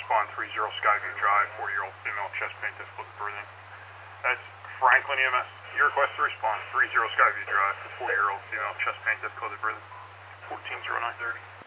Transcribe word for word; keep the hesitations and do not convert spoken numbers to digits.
respond three zero Skyview Drive, forty-year-old female, chest pain, difficulty breathing. That's Franklin E M S. Your request to respond, three zero Skyview Drive, forty-year-old female, chest pain, difficulty breathing. fourteen oh nine thirty.